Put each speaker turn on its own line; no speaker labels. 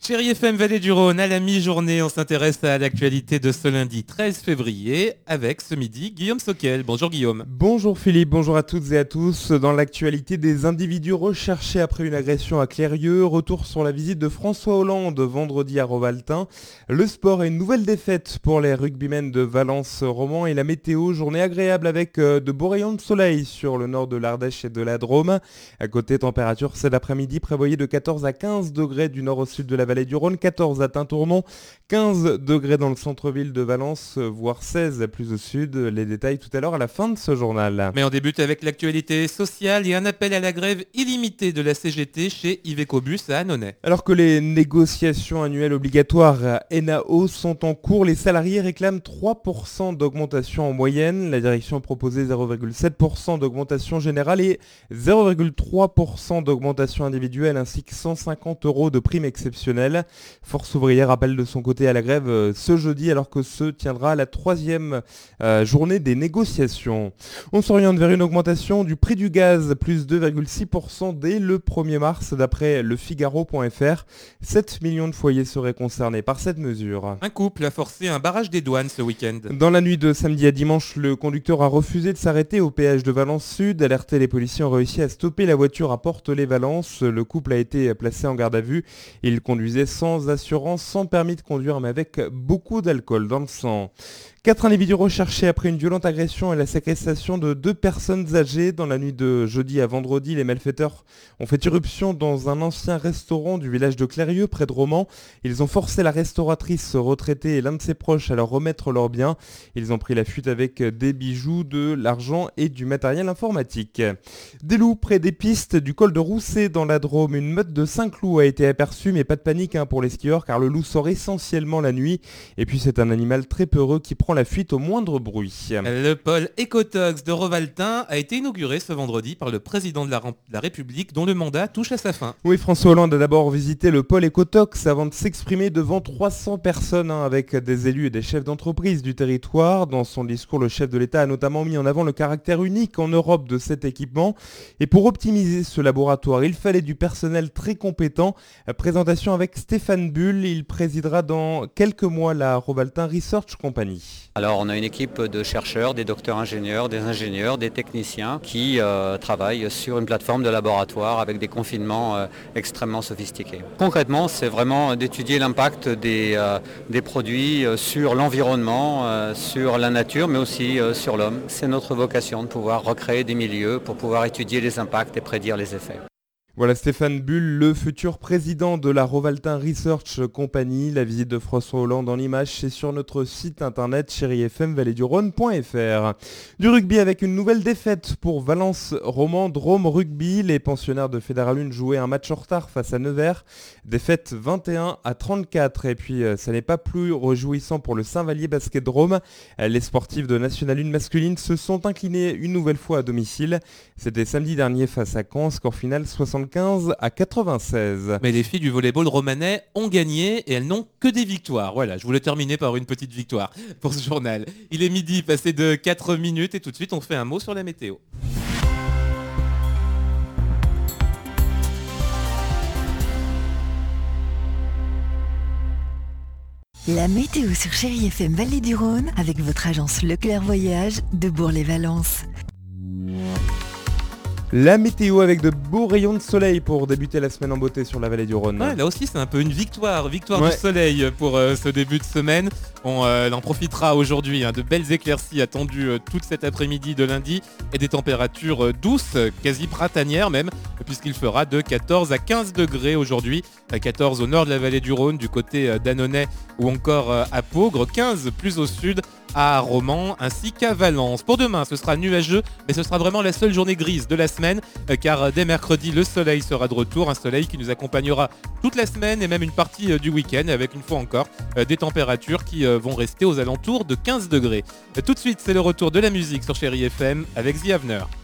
Chérie FM Vallée du Rhône, à la mi-journée, on s'intéresse à l'actualité de ce lundi 13 février avec ce midi Guillaume Soquel. Bonjour Guillaume.
Bonjour Philippe, bonjour à toutes et à tous. Dans l'actualité des individus recherchés après une agression à Clérieux, retour sur la visite de François Hollande vendredi à Rovaltain. Le sport et une nouvelle défaite pour les rugbymen de Valence-Romand et la météo, journée agréable avec de beaux rayons de soleil sur le nord de l'Ardèche et de la Drôme. À côté température cet après-midi prévoyée de 14 à 15 degrés du nord au sud de la vallée du Rhône, 14 à Tintournon, 15 degrés dans le centre-ville de Valence, voire 16 plus au sud. Les détails tout à l'heure à la fin de ce journal.
Mais on débute avec l'actualité sociale et un appel à la grève illimitée de la CGT chez Iveco Bus à Annonay.
Alors que les négociations annuelles obligatoires à NAO sont en cours, les salariés réclament 3% d'augmentation en moyenne. La direction a proposé 0,7% d'augmentation générale et 0,3% d'augmentation individuelle ainsi que 150 € de prime exceptionnelle. Force ouvrière appelle de son côté à la grève ce jeudi alors que se tiendra la troisième journée des négociations. On s'oriente vers une augmentation du prix du gaz, plus 2,6% dès le 1er mars d'après le Figaro.fr. 7 millions de foyers seraient concernés par cette mesure.
Un couple a forcé un barrage des douanes ce week-end.
Dans la nuit de samedi à dimanche, le conducteur a refusé de s'arrêter au péage de Valence Sud. Alertés, les policiers ont réussi à stopper la voiture à Portelet-Valence. Le couple a été placé en garde à vue. Il conduisait sans assurance, sans permis de conduire, mais avec beaucoup d'alcool dans le sang. 4 individus recherchés après une violente agression et la séquestration de 2 personnes âgées. Dans la nuit de jeudi à vendredi, les malfaiteurs ont fait irruption dans un ancien restaurant du village de Clérieux, près de Romans. Ils ont forcé la restauratrice retraitée et l'un de ses proches à leur remettre leurs biens. Ils ont pris la fuite avec des bijoux, de l'argent et du matériel informatique. Des loups près des pistes du col de Rousset dans la Drôme. Une meute de 5 loups a été aperçue, mais pas de panique pour les skieurs car le loup sort essentiellement la nuit. Et puis c'est un animal très peureux qui prend la fuite au moindre bruit.
Le pôle Ecotox de Rovaltain a été inauguré ce vendredi par le président de la République dont le mandat touche à sa fin.
Oui, François Hollande a d'abord visité le pôle Ecotox avant de s'exprimer devant 300 personnes avec des élus et des chefs d'entreprise du territoire. Dans son discours, le chef de l'État a notamment mis en avant le caractère unique en Europe de cet équipement. Et pour optimiser ce laboratoire, il fallait du personnel très compétent. Présentation avec Stéphane Bull, il présidera dans quelques mois la Rovaltain Research Company.
Alors on a une équipe de chercheurs, des docteurs ingénieurs, des techniciens qui travaillent sur une plateforme de laboratoire avec des confinements extrêmement sophistiqués. Concrètement, c'est vraiment d'étudier l'impact des produits sur l'environnement, sur la nature, mais aussi sur l'homme. C'est notre vocation de pouvoir recréer des milieux pour pouvoir étudier les impacts et prédire les effets.
Voilà Stéphane Bull, le futur président de la Rovaltain Research Company. La visite de François Hollande en images, c'est sur notre site internet chérifmvalleduronne.fr. Du rugby avec une nouvelle défaite pour Valence-Romand Drôme Rugby. Les pensionnaires de Fédéralune jouaient un match en retard face à Nevers. Défaite 21 à 34. Et puis ça n'est pas plus réjouissant pour le Saint-Vallier Basket Drôme. Les sportifs de National 1 masculine se sont inclinés une nouvelle fois à domicile. C'était samedi dernier face à Caen, score final 75 à 96.
Mais les filles du volleyball romanais ont gagné et elles n'ont que des victoires. Voilà, je voulais terminer par une petite victoire pour ce journal. Il est midi, passé de 4 minutes et tout de suite on fait un mot sur la météo.
La météo sur Chérie FM Vallée du Rhône avec votre agence Leclerc Voyage de Bourg-les-Valences.
La météo avec de beaux rayons de soleil pour débuter la semaine en beauté sur la vallée du Rhône.
Ouais, là aussi c'est un peu une victoire
Ouais.
du soleil pour ce début de semaine. On en profitera aujourd'hui, de belles éclaircies attendues toute cet après-midi de lundi et des températures douces, quasi printanières même, puisqu'il fera de 14 à 15 degrés aujourd'hui. 14 au nord de la vallée du Rhône, du côté d'Annonay ou encore à Peaugres, 15 plus au sud à Romans ainsi qu'à Valence. Pour demain, ce sera nuageux, mais ce sera vraiment la seule journée grise de la semaine, car dès mercredi, le soleil sera de retour, un soleil qui nous accompagnera toute la semaine et même une partie du week-end, avec une fois encore des températures qui vont rester aux alentours de 15 degrés. Tout de suite, c'est le retour de la musique sur Chérie FM avec The Avener.